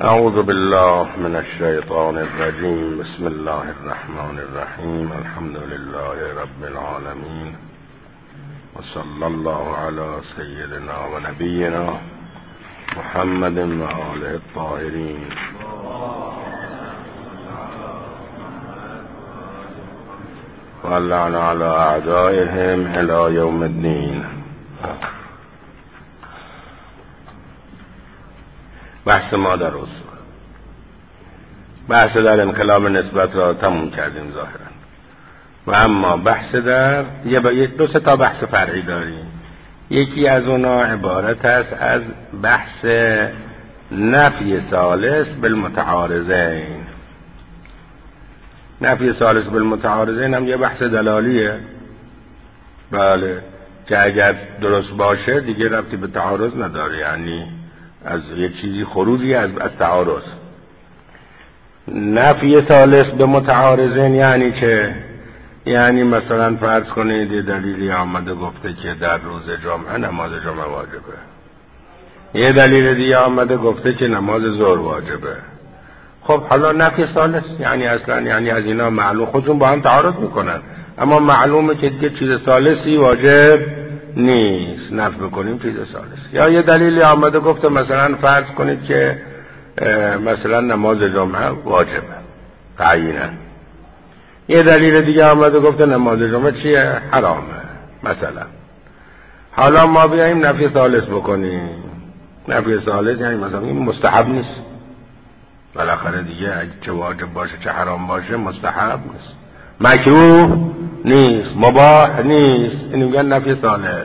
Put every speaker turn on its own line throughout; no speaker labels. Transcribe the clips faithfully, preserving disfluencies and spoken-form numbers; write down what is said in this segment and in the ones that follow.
اعوذ بالله من الشیطان الرجیم. بسم الله الرحمن الرحیم. الحمد لله رب العالمین و صلی الله علی سیدنا و نبینا محمد و آله الطاهرین. و لعن علی اعدائهم الی یوم الدین. بحث ما در اصول بحث در انقلاب نسبت را تموم کردیم ظاهرا، و اما بحث در یه دو سه تا بحث فرعی داریم. یکی از اونا عبارت است از بحث نفی ثالث بالمتعارضین. نفی ثالث بالمتعارضین هم یه بحث دلالیه، بله، که اگر درست باشه دیگه ربطی به تعارض نداره، یعنی از یه چیزی خروجی از از تعارض. نفی ثالث به متعارضین یعنی چه؟ یعنی مثلا فرض کنید یه دلیلی آمده گفته که در روز جمعه نماز جمعه واجبه، یه دلیل دیگه آمده گفته که نماز ظهر واجبه. خب حالا نفی ثالث یعنی اصلا یعنی از اینا معلوم خودشون با هم تعارض میکنن، اما معلومه که دیگه چیز ثالثی واجب نیست، نفی بکنیم چیز ثالث. یا یه دلیلی آمده گفته مثلا فرض کنید که مثلا نماز جمعه واجبه تعیینا، یه دلیل دیگه آمده گفته نماز جمعه چیه؟ حرامه مثلا. حالا ما بیاییم نفی ثالث بکنیم. نفی ثالث یعنی مثلا این مستحب نیست، بالاخره دیگه چه واجب باشه چه حرام باشه مستحب نیست، مکروه نیست، مباح نیست. اینو میگن نفی ثالث.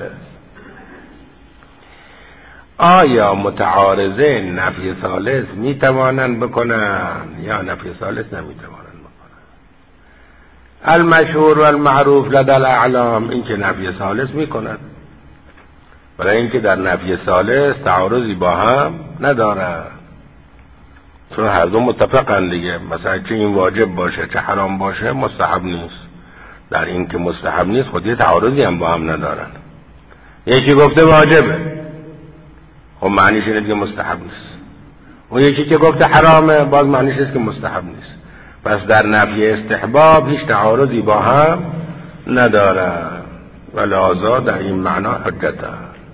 آیا متعارضه نفی ثالث میتوانند بکنن یا نفی ثالث نمیتوانند بکنن؟ المشهور و المعروف لدى الاعلام این که نفی ثالث میکنن، برای اینکه در نفی ثالث تعارضی با هم نداره، چون هر دو متفقن دیگه. مثلا چه این واجب باشه چه حرام باشه مستحب نیست. در این که مستحب نیست خود یه تعارضی هم با هم ندارن. یکی گفته واجبه، خب معنیش اینه دیگه مستحب نیست. اون یکی که گفته حرامه، باز معنیش اینه که مستحب نیست. پس در نفی استحباب هیچ تعارضی با هم ندارن و لذا در این معنا حجته.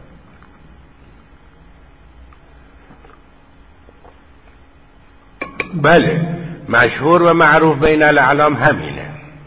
بله، مشهور و معروف بین الاعلام همینه،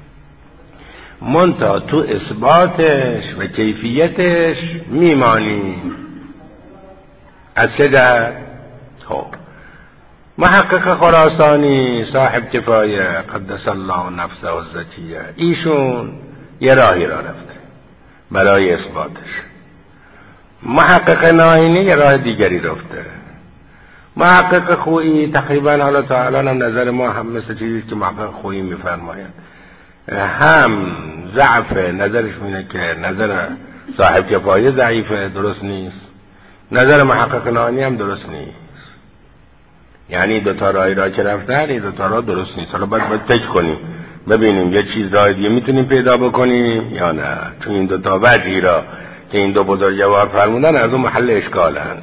منتها تو اثباتش و کیفیتش میمانیم. از چه جهت؟ خب محقق خراسانی صاحب کفایه قدس الله نفسه و الزکیه، ایشون یه راهی را رفته برای اثباتش. محقق ناینی یه راه دیگری رفته. محقق خویی تقریبا حالا تا الان هم نظر ما هم مثل چیزی که محقق خویی میفرماید، هم ضعف نظرش اینه که نظر صاحب کفایه ضعیفه، درست نیست، نظر محقق ناینی هم درست نیست. یعنی دوتا راهی را که رفتن این دوتا راه درست نیست. حالا باید باید فکر کنیم ببینیم یه چیز راه دیگه میتونیم پیدا بکنیم یا نه، چون این دوتا وجهی را که این دو بزرگوار فرمودن از اون محل اشکالن.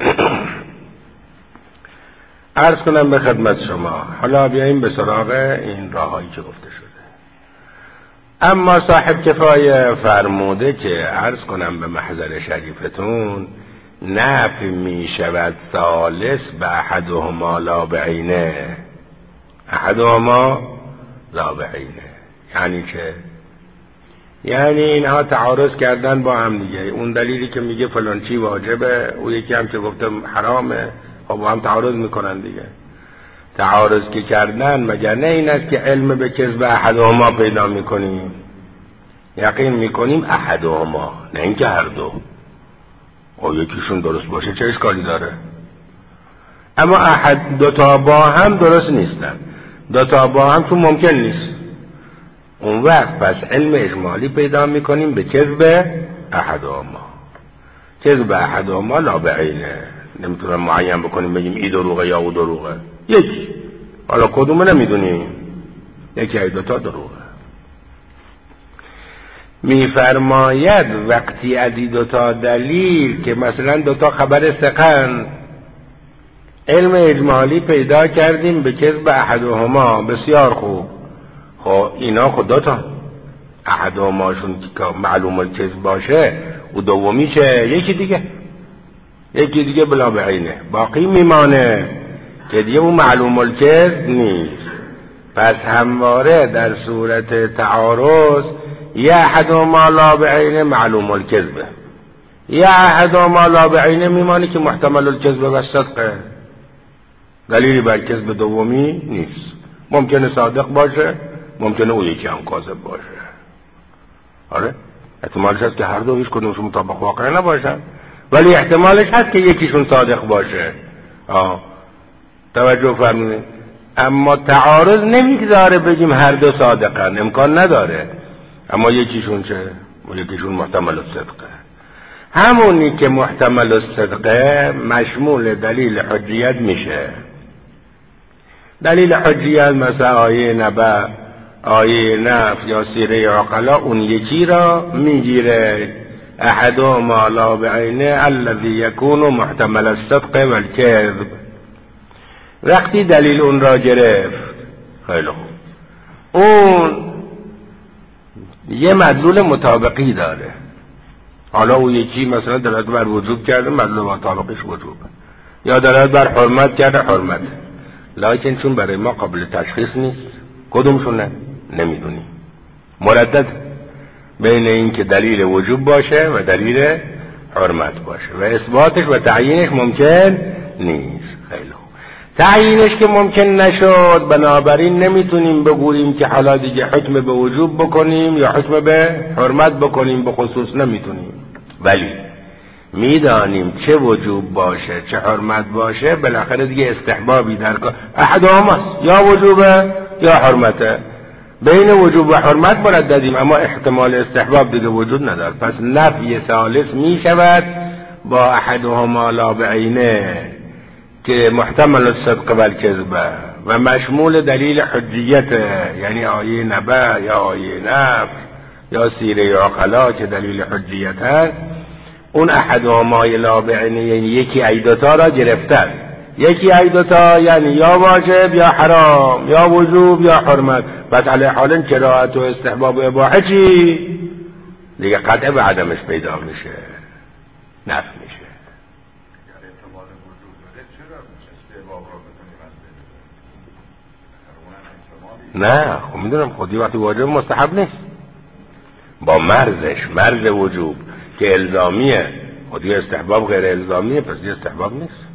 عرض کنم به خدمت شما. حالا بیاییم به سراغ این راهایی که گفته شده. اما صاحب کفایه فرموده که عرض کنم به محضر شریفتون نفی می شود ثالث به احدهما لا بعینه. احدهما لا بعینه یعنی که یعنی اینها تعارض کردن با هم دیگه. اون دلیلی که میگه فلان چی واجبه، او یکی هم که گفته حرامه، خب با هم تعارض میکنن دیگه. تعارض که کردن مگر نه این است که علم به کذب احدهما پیدا میکنیم، یقین میکنیم احدهما، نه اینکه هر دو. او یکیشون درست باشه چه اشکالی داره؟ اما احد دوتا با هم درست نیستن، دوتا با هم تو ممکن نیست. اون وقت پس علم اجمالی پیدا میکنیم به کذب احدهما. کذب احدهما لا بعینه، نمیتونم معین بکنیم بگیم ای دروغه یا او دروغه، یکی، حالا کدومه نمیدونیم، یکی ای دوتا دروغه. میفرماید وقتی از این دوتا دلیل که مثلا دوتا خبر ثقن، علم اجمالی پیدا کردیم به کذب احدهما، بسیار خوب. خب اینا خدا تا احدهماشون که معلوم الکذب باشه و دومی چه؟ یکی دیگه یکی دیگه بلا بعینه باقی میمانه که دیگه اون معلوم الکذب نیست. پس همواره در صورت تعارض یا احدهما لا بعینه معلوم الکذبه، یا احدهما لا بعینه میمانه که محتمل الکذب و صدقه، دلیلی بر کذب دومی نیست. ممکنه صادق باشه، ممکنه اون یکی هم کاذب باشه. آره احتمالش هست که هر دو هیچ کدومشون مطابق واقع نباشن، ولی احتمالش هست که یکیشون صادق باشه. آه توجه فرمودید. اما تعارض نمیگذاره بگیم هر دو صادقن، امکان نداره. اما یکیشون چه؟ یکیشون محتمل الصدقه. همونی که محتمل الصدقه مشمول دلیل حجیت میشه. دلیل حجیت مثل آیه نبأ، آیه نفی یا سیره عقلا اون یکی را میگیره. احدهما لا بعینه الذی یکون محتمل الصدق والکذب. وقتی دلیل اون را گرفت خیلی خوب، اون یه مدلول مطابقی داره. حالا اون یکی مثلا دلالت بر وجوب کرده، مدلول مطابقش وجوبه، یا دلالت بر حرمت کرده، حرمت. لکن چون برای ما قابل تشخیص نیست کدومشونه نمیدونیم، مردد بین این که دلیل وجوب باشه و دلیل حرمت باشه و اثباتش و تعیینش ممکن نیست. خیلی خوب، تعیینش که ممکن نشد، بنابراین نمیتونیم بگوییم که حالا دیگه حکم به وجوب بکنیم یا حکم به حرمت بکنیم، به خصوص نمیتونیم. ولی میدانیم چه وجوب باشه چه حرمت باشه، بالاخره دیگه استحبابی در کار احدهماست، یا وجوبه یا حرمته. بین وجوب و حرمت مرددیم، اما احتمال استحباب دیگه وجود نداره. پس نفی ثالث می شود با احدهما لا بعینه که محتمل الصدق و الکذب و مشمول دلیل حجیت، یعنی آیه نبأ یا آیه نفی یا سیره عقلا که دلیل حجیت هست. اون احدهما لا بعینه یعنی یکی ایدوتا را گرفتن. یکی ایدوتا یعنی یا واجب یا حرام، یا وجوب یا حرمت. بس علی حال کراهت و استحباب و اباحه چی؟ دیگه قطع به عدمش پیدا میشه، نفی میشه. نه خب میدونم خودی وقتی واجب مستحب نیست، با مرزش، مرز وجوب که الزامیه، خودی استحباب غیر الزامیه، پس دیگه استحباب نیست.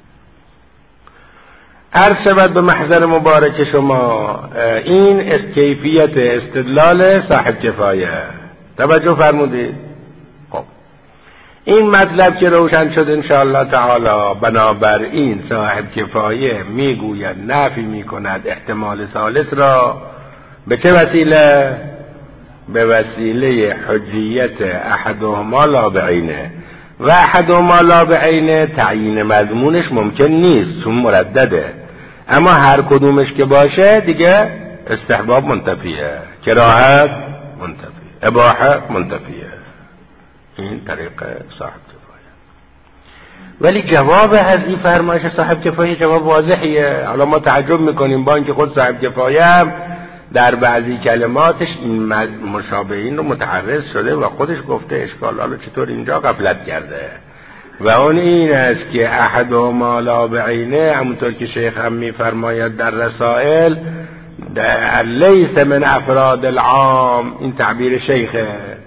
عرض شود به محضر مبارک شما این کیفیت استدلال صاحب کفایه. توجه فرمودید؟ خب این مطلب که روشن شد انشاءالله تعالی، بنابراین صاحب کفایه میگوید نفی میکند احتمال ثالث را به چه وسیله؟ به وسیله حجیت احدهما لا بعینه. و احدهما لا بعینه تعیین مضمونش ممکن نیست چون مردده، اما هر کدومش که باشه دیگه استحباب منتفیه، کراهت منتفیه، اباحه منتفیه. این طریق صاحب کفایه. ولی جواب از این فرمایش صاحب کفایه جواب واضحیه. حالا ما تعجب میکنیم با اینکه خود صاحب کفایه هم در بعضی کلماتش این مشابهین رو متعرض شده و خودش گفته اشکال، حالا چطور اینجا غفلت کرده. و اون این است که احدهما لا بعینه، همونطور که شیخ هم میفرماید در رسائل، لیس من افراد العام، این تعبیر شیخه،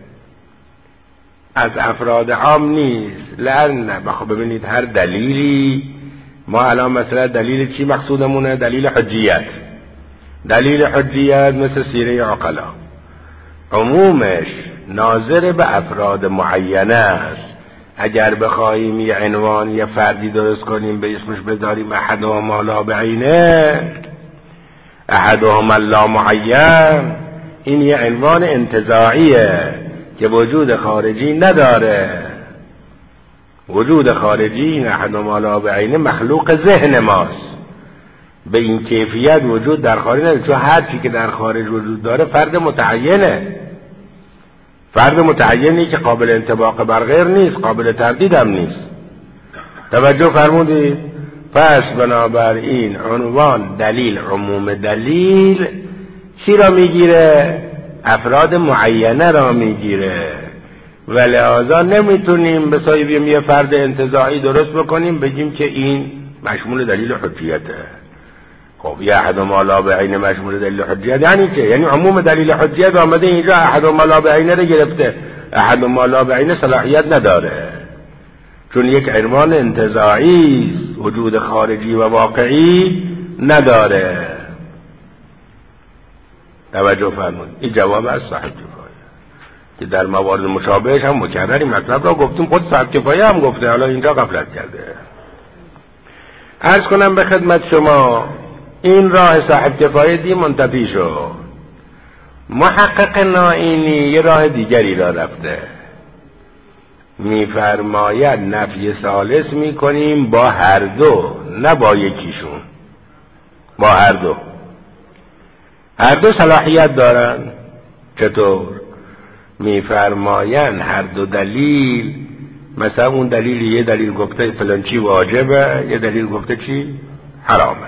از افراد عام نیست. لأن بخواه ببینید هر دلیلی، ما الان مثلا دلیل چی مقصودمونه؟ دلیل حجیت. دلیل حجیت مثل سیره عقلا عمومش ناظر به افراد معینه است. اگر بخواهیم یه عنوان یه فردی درست کنیم به اسمش بذاریم احدهما لا بعینه، احدهما لا معین، این یه عنوان انتزاعیه که وجود خارجی نداره. وجود خارجی، این احدهما لا بعینه مخلوق ذهن ماست، به این کیفیت وجود در خارج نداره. چون هر چی که در خارج وجود داره فرد متعینه، فرد متعینی که قابل انطباق بر غیر نیست، قابل تردید هم نیست. توجه فرمودید؟ پس بنابراین عنوان دلیل عموم دلیل چی را میگیره؟ افراد معینه را میگیره و لذا نمیتونیم به صاحبیم یه فرد انتزاعی درست بکنیم بگیم که این مشمول دلیل حجیته. خب یه احد ما لا بعین مشمول دلیل حجیت یعنی چه؟ یعنی عموم دلیل حجیت آمده اینجا احد ما لا بعین رو گرفته. احد ما لا بعین صلاحیت نداره چون یک عنوان انتزاعی وجود خارجی و واقعی نداره. توجه فرمایید. این جواب از صاحب کفایه که در موارد مشابهش هم مکرری مطلب را گفتیم، خود صاحب کفایه هم گفته، حالا اینجا غفلت کرده. عرض کنم به خدمت شما این راه صاحب کفایه دی منتفی شد. محقق نائینی یه راه دیگری را رفته، میفرماید نفی ثالث میکنیم با هر دو، نه با یکیشون، با هر دو. هر دو صلاحیت دارن. چطور؟ میفرماین هر دو دلیل، مثلا اون دلیل یه دلیل گفته فلان چی واجبه، یه دلیل گفته چی حرامه،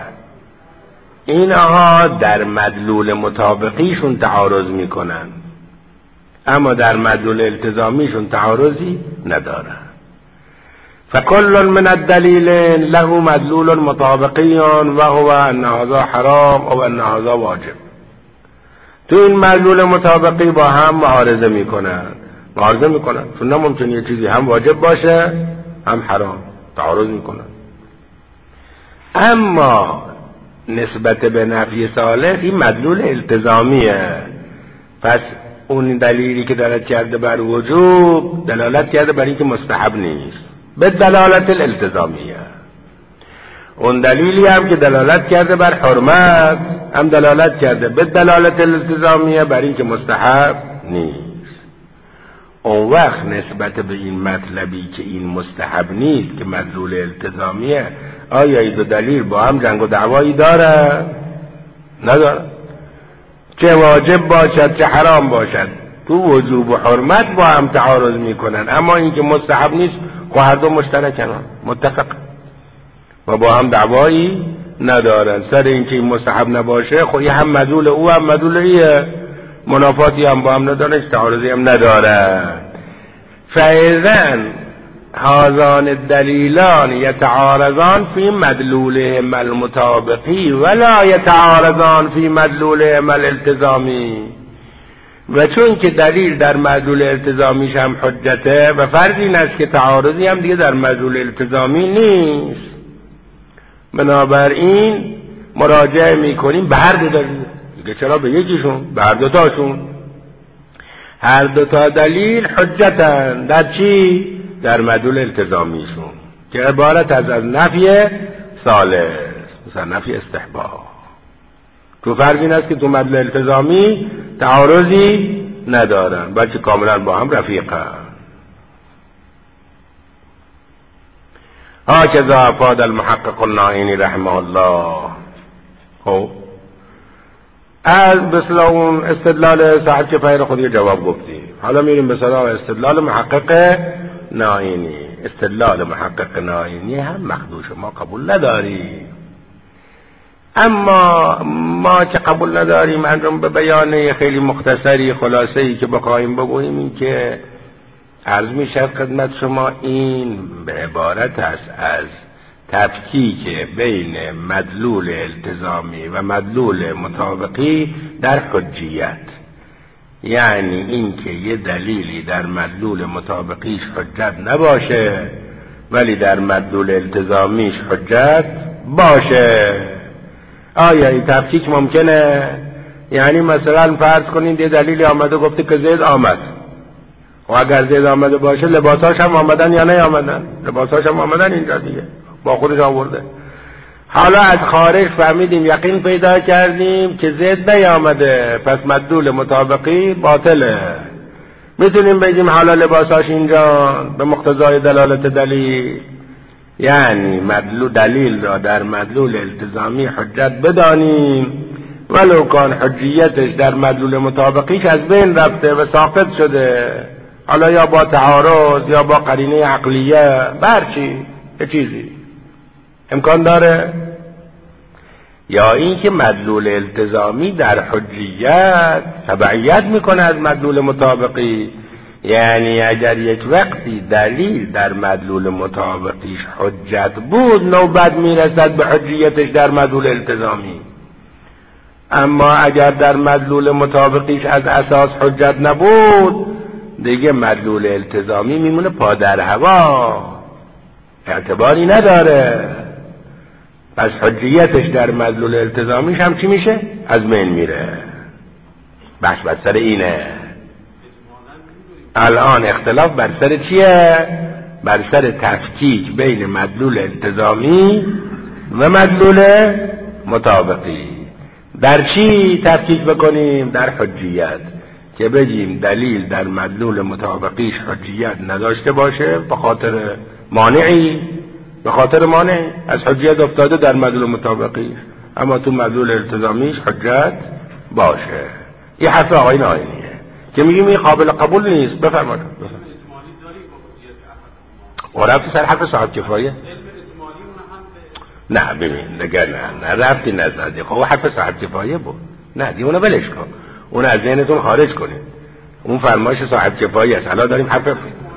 اینها در مدلول مطابقیشون تعارض میکنن اما در مدلول التزامیشون تعارضی ندارن. فکل من الدلیل له مدلول مطابقی و هو ان هذا حرام او ان هذا واجب. تو این مدلول مطابقی با هم معارضه میکنن معارضه میکنن چون نممکنه یه چیزی هم واجب باشه هم حرام، تعارض میکنن. اما نسبت به نفی ثالث این مدلول التزامیه، پس اون دلیلی که دلالت کرده بر وجوب دلالت کرده بر اینکه مستحب نیست به دلالت الالتزامیه. اون دلیلی هم که دلالت کرده بر حرمت هم دلالت کرده به دلالت الالتزامیه بر اینکه مستحب نیست. اون وقت نسبت به این مطلبی که این مستحب نیست که مدلول التزامیه، آیا این دو دلیل با هم جنگ و دعوایی داره؟ نداره. چه واجب باشد چه حرام باشد تو وجوب و حرمت با هم تعارض میکنن، اما اینکه مستحب نیست خب هر دو مشترکن متفق و با هم دعوایی ندارن سر اینکه این مستحب نباشه. خب یه هم مدلول او هم مدلول ایه، منافاتی هم با هم ندارن، تعارضی هم ندارن. فاذا هذان الدلیلان یتعارضان فی مدلولهم المطابقی ولا یتعارضان فی مدلولهم الالتزامی. و چون که دلیل در مدلول التزامیش هم حجته و فرض این است که تعارضی هم دیگه در مدلول التزامی نیست، بنابراین مراجعه میکنیم به هر دو دلیل دیگه. چرا به یکیشون؟ به هر دو تاشون. هر دو تا دلیل حجتن در چی؟ در مدلول التزامیشون که عبارت از از نفی ثالث، مثلا نفی استحباب. تو فرض این است که تو مدلول التزامی تعارضی ندارن بلکه کاملا با هم رفیقن. هكذا افاد المحقق النائینی رحمه الله. خب از مثل اون استدلال صاحب کفایه خودی جواب گفتیم، حالا میریم به سراغ استدلال محقق نائینی. استدلال محقق نائینی هم مخدوش ما قبول نداریم، اما ما که قبول نداریم انجام به بیانه خیلی مختصری خلاصه‌ای که بخوایم بگوییم این که عرض می شد خدمت شما این به عبارت است از تفکیک بین مدلول التزامی و مدلول مطابقی در حجیت، یعنی این که یه دلیلی در مدلول مطابقیش حجت نباشه ولی در مدلول التزامیش حجت باشه. آیا این تفکیک ممکنه؟ یعنی مثلا فرض کنید یه دلیلی آمده گفته که زید آمد، و اگر زید آمده باشه لباساش هم آمدن یا نه آمدن؟ لباساش هم آمدن اینجا دیگه، با خودش آورده. حالا از خارج فهمیدیم یقین پیدا کردیم که زید نیامده، پس مدلول مطابقی باطله. میتونیم بگیم حالا لباساش اینجا به مقتضای دلالت دلیل، یعنی مدلول دلیل را در مدلول التزامی حجت بدانیم ولو کان حجیتش در مدلول مطابقیش از بین رفته و ساقط شده، حالا یا با تعارض یا با قرینه عقلیه برچی یه چیزی. امکان داره؟ یا اینکه مدلول التزامی در حجیت تبعیت میکنه از مدلول مطابقی، یعنی اگر یک وقتی دلیل در مدلول مطابقیش حجت بود نوبت میرسد به حجیتش در مدلول التزامی، اما اگر در مدلول مطابقیش از اساس حجت نبود دیگه مدلول التزامی میمونه پا در هوا، اعتباری نداره. پس حجیتش در مدلول التزامیش هم چی میشه؟ از بین میره. بحث بر سر اینه. الان اختلاف بر سر چیه؟ بر سر تفکیک بین مدلول التزامی و مدلول مطابقی. در چی تفکیک بکنیم؟ در حجیت، که بگیم دلیل در مدلول مطابقیش حجیت نداشته باشه به خاطر مانعی، به خاطر مانع از حجیت افتاده در مدلول مطابقیش، اما تو مدلول التزامیش حجت باشه. این حرف آقای ناینیه که میگیم این قابل قبول نیست. بفرمایید. و رفتی سر حرف صاحب کفایه؟ نه ببین نگه نه نه رفتی نزدی. خب حرف صاحب کفایه بود. نه دی اونو ولش کن، اون از ذهنتون خارج کنید. اون فرمایش صاحب کفایه است. حالا داریم حرف.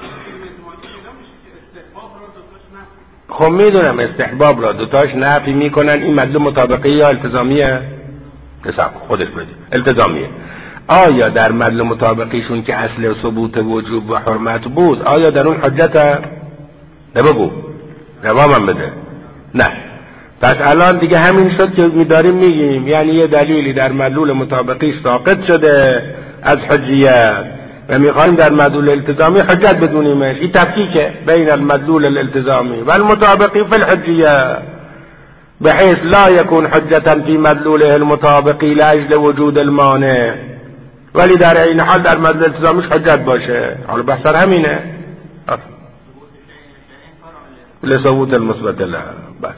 خب میدونم استحباب را دوتاش نفی میکنن. این مدلول مطابقی یا التزامیه؟ حساب خودش بدید التزامیه. آیا در مدلول مطابقیشون که اصل ثبوت وجوب و حرمت بود آیا در اون حجت؟ نبگو جوابم بده. نه. پس الان دیگه همین شد که میداریم میگیم، یعنی یه دلیلی در مدلول مطابقیش ساقط شده از حجیت و میخوایم در مدلول التزامی حجت بدونیمش. این تفکیکه بین المدلول الالتزامی و المطابقی فی الحجیه بحيث لا يكون حجة في مدلوله المطابقی لأجل وجود المانع، ولی در این حال در مدلول التزامیش حجت باشه. حالا بحث همینه لثبوت المثبت له. بله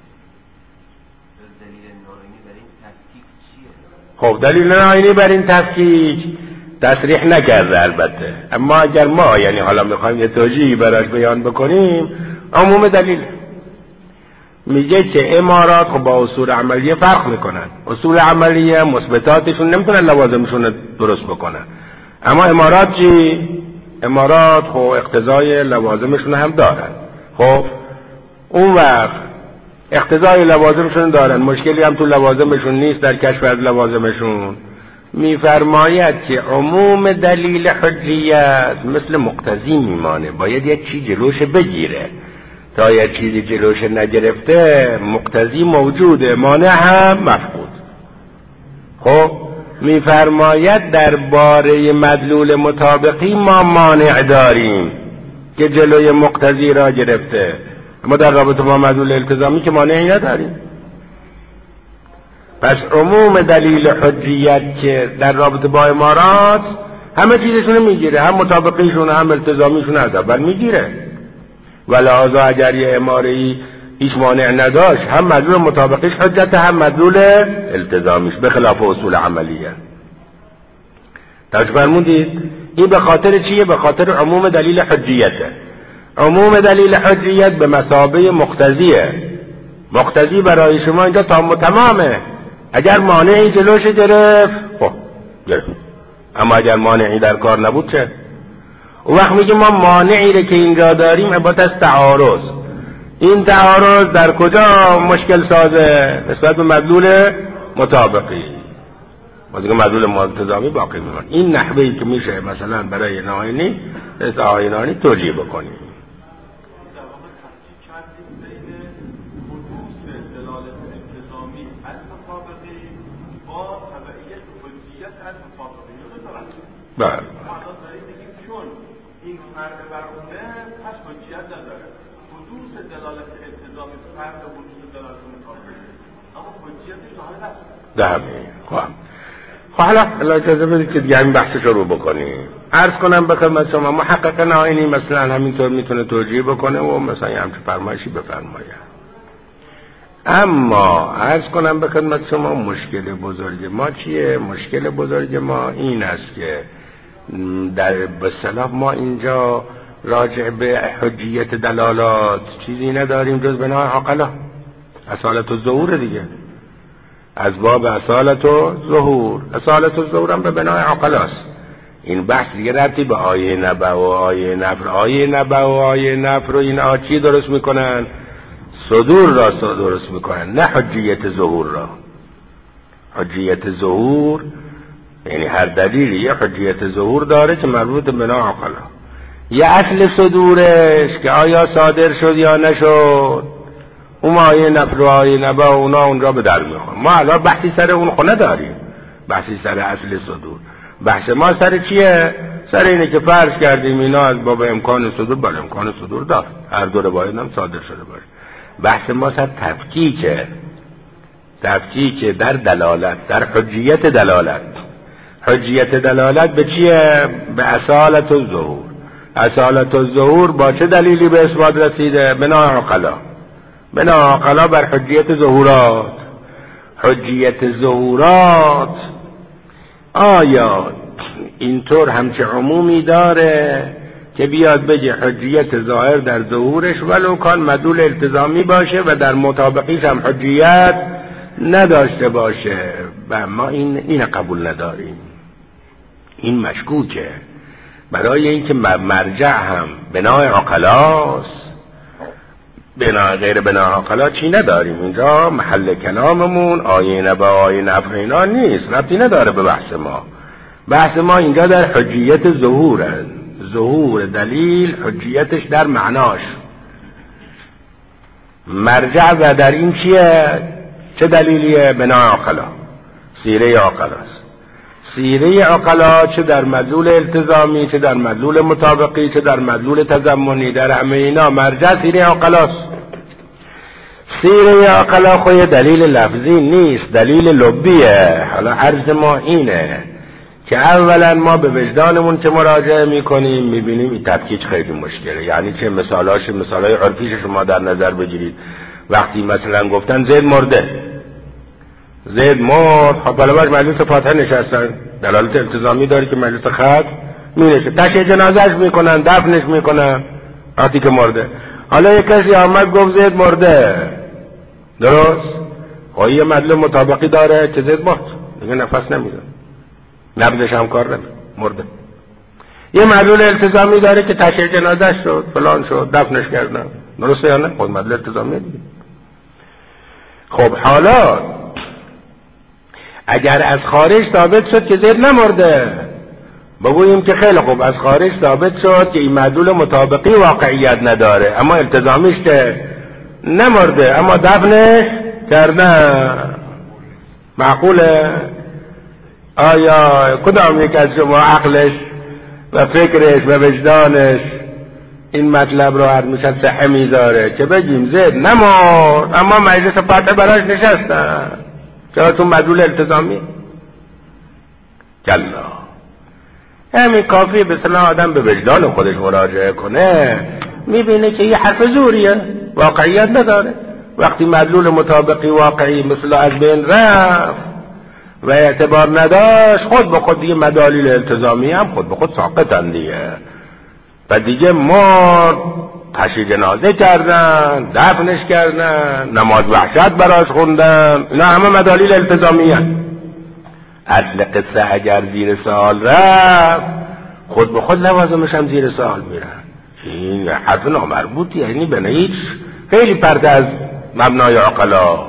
خب دلیل ناینی بر این تفکیک تصریح نکرده البته، اما اگر ما یعنی حالا میخوایم یه توجیهی براش بیان بکنیم عموم دلیل میگه که امارات خب با اصول عملیه فرق میکنن. اصول عملیه مثبتاتشون نمیتونن لوازمشون درست بکنن، اما امارات چی؟ امارات خب اقتضای لوازمشون هم دارن. خب اون وقت اقتضای لوازمشون دارن، مشکلی هم تو لوازمشون نیست در کشف از لوازمشون. میفرماید که عموم دلیل حجیت مثل مقتضی میمانه، باید یک چیز جلوش بگیره. تا یک چیزی جلوش نگرفته مقتضی موجوده، مانع هم مفقود. خب میفرماید درباره مدلول مطابقی ما مانع داریم که جلوی مقتضی را گرفته، اما در رابطه با مدلول التزامی که مانعی نداریم. پس عموم دلیل حجیت که در رابطه با امارات همه چیزشون میگیره، هم مطابقیشون هم التزامیشون از اول میگیره. ولذا اگر یه اماره‌ای هیچ مانع نداشت هم مدلول مطابقیش حجت هم مدلول التزامیش، به خلاف اصول عملیه. توجه فرمودید؟ این به خاطر چیه؟ به خاطر عموم دلیل حجیته. عموم دلیل حجیت به مثابه مقتضیه. مقتضی برای شما اینجا تام و تمامه. اگر مانعی جلوش گرفت خب گرفت، اما اگر مانعی در کار نبود چه؟ اون وقت میگه ما مانعی رو که اینجا داریم عبارت از تعارض. این تعارض در کجا مشکل سازه؟ نسبت به مدلول مطابقی. ما دیگه مدلول التزامی باقی میمونه. این نحوهی که میشه مثلا برای ناینی مثل آینانی توجیه بکنیم. بله
این فرد برونه پس حجیت نداره. حدوث دلالت التزامی فرد حدوث دلالت مطابقی، اما حجیتش ظاهر است.
ده خواهم خب حالا حالا اجازه بدید که دیگه همین بحثش رو بکنیم. عرض کنم به خدمت شما محقق ناینی مثلا همینطور میتونه توجیه بکنه و مثلا همچه فرمایشی بفرماید. اما عرض کنم به خدمت شما مشکل بزرگ ما چیه؟ مشکل بزرگ ما این است که در به اصطلاح ما اینجا راجع به حجیت دلالات چیزی نداریم جز بنای عقلا. اصالت الظهور دیگه، از باب اصالت و ظهور. اصالت الظهور هم به بنای عقلاست. این بحث دیگه ربطی به آیه نبع و آیه نفر. آیه نبع و آیه نفر رو این آچی درست میکنن؟ صدور را درست میکنن، نه حجیت ظهور را. حجیت ظهور یعنی هر دلیلی یه حجیت ظهور داره که مربوط به بنا عقلا. یه اصل صدورش که آیا صادر شد یا نشد، اون آیه نفر و آیه نبع و اونا اونجا به در میخوان. ما الان بحثی سر اون خونه داریم، بحثی سر اصل صدور. بحث ما سر چیه؟ سر اینه که فرض کردیم اینا از باب امکان صدور بر امکان صدور دار، هر دو روایت هم صادر شده باشه. بحث ما سر تفکیکه، تفکیک در دلالت، در حجیت دلالت. حجیت دلالت به چیه؟ به اصالت الظهور. اصالت الظهور با چه دلیلی به اثبات رسیده؟ بنا عقلا. بنا عقلا بر حجیت ظهورات. حجیت ظهورات آیا اینطور همچه عمومی داره که بیاد بگه حجیت ظاهر در ظهورش ولو کان مدلول التزامی باشه و در مطابقیش هم حجیت نداشته باشه؟ و ما این این قبول نداریم. این مشکوکه. برای اینکه مرجع هم بنای عقلاست، بنا غیر بنا عقلا چی نداریم اینجا. محل کلاممون آیه نبع آیه نفر اینا نیست، ربطی نداره به بحث ما. بحث ما اینجا در حجیت ظهوره. ظهور دلیل حجیتش در معناش. مرجع و در این چیه؟ چه دلیلیه؟ بنا عقلا، سیره عقلاست. سیره عقلا چه در مدلول التزامی، چه در مدلول مطابقی، چه در مدلول تضمنی، در همه اینا مرجع سیره عقلاست. سیره عقلا خود دلیل لفظی نیست، دلیل لبیه. حالا عرض ما اینه که اولا ما به وجدانمون که مراجعه میکنیم میبینیم این تفکیک خیلی مشکله. یعنی چه مثالاش، مثالای عرفیش شما در نظر بگیرید. وقتی مثلا گفتن زید مرده، زید مرد، خب بالا باش مجلس فاتحه نشستن، دلالت التزامی داره که مجلس ختم می نشه، تشییع جنازهش میکنن، دفنش میکنن وقتی که مرده. حالا یک کسی آمد گفت زید مرده، درست؟ خب یه مدلول مطابقی داره که زید مرد، دیگه نفس نمیده، نبضش هم کار نمیده، مرده. یه مدلول التزامی داره که تشییع جنازهش شد، فلان شد، دفنش کردن، درسته یا نه؟ خب مدلول التزامی دیگه. خب حالا اگر از خارج ثابت شد که زید نمرده، بگوییم که خیلی خوب، از خارج ثابت شد که این مدلول مطابقی واقعیت نداره، اما التزامیش که نمرده، اما دفنش کردن. معقوله؟ آیا کدام یک از شما عقلش و فکرش و وجدانش این مطلب رو هر میشد صحه میذاره که بگیم زید نمرد اما مجلس فاتحه براش نشستن؟ چرا؟ تو مدلول التزامی. کلا همین کافیه به صلاح آدم به وجدان خودش مراجعه کنه، میبینه که یه حرف زوریه، واقعیت نداره. وقتی مدلول مطابقی واقعی مثل از بین رفت و اعتبار نداشت، خود به خود دیگه مدالیل التزامی هم خود به خود ساقطن دیگه. و دیگه مرد، تشییع جنازه کردن، دفنش کردن، نماز وحشت براش خوندن، اینا همه مدالیل التزامی هست. اصل قصه اگر زیر سوال رفت، خود به خود لوازمش هم زیر سوال میرن. این حرف نامربوطی، یعنی به هیچ خیلی پرت از مبنای عقلا.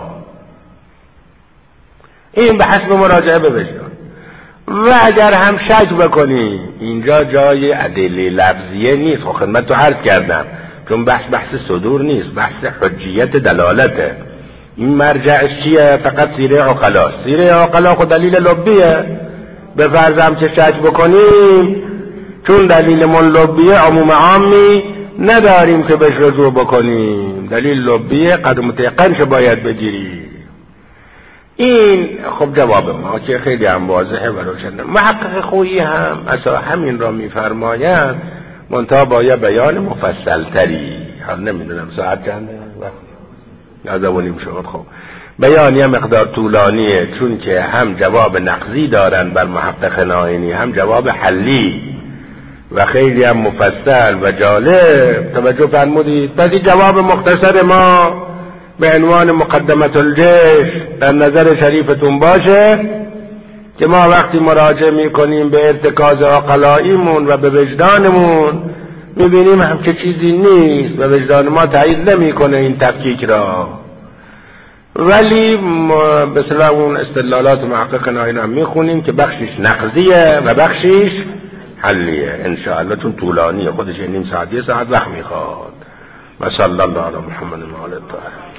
این به حسب مراجعه به وجدان. و اگر هم شک بکنی اینجا جای ادله لفظیه نیست، خب خدمت تو عرض کردم، چون بحث بحث صدور نیست، بحث حجیت دلالته. این مرجعش چیه؟ فقط سیره عقلا. سیره عقلا خود دلیل لبیه. به فرضم که شک بکنیم، چون دلیل من لبیه، عموم عامی نداریم که بهش رجوع بکنیم، دلیل لبیه، قدر متیقن که باید بگیری. این خب جواب ما که خیلی هم واضحه و روشنه. محقق خویی هم اصلا همین را میفرماید، منتها با یه بیان مفصل تری. حال نمیدونم ساعت چنده نازمونیم شد. خب بیان یه مقدار طولانیه، چون که هم جواب نقضی دارن بر محقق نائینی، هم جواب حلی و خیلی هم مفصل و جالب. توجه فرمودید؟ پس این جواب مختصر ما به عنوان مقدمت الجیش در نظر شریفتون باشه که ما وقتی مراجعه میکنیم به ارتکاز عقلاییمون و به وجدانمون میبینیم همچه چیزی نیست و وجدان ما تایید نمیکنه این تفکیک را، ولی به اصطلاح اون استدلالات محقق اینا هم میخونیم که بخشش نقضیه و بخشش حلیه انشاءالله، چون طولانیه خودش نیم ساعت یه ساعت وقت میخواد. و صلی الله علی محمد و آله الطاهرین.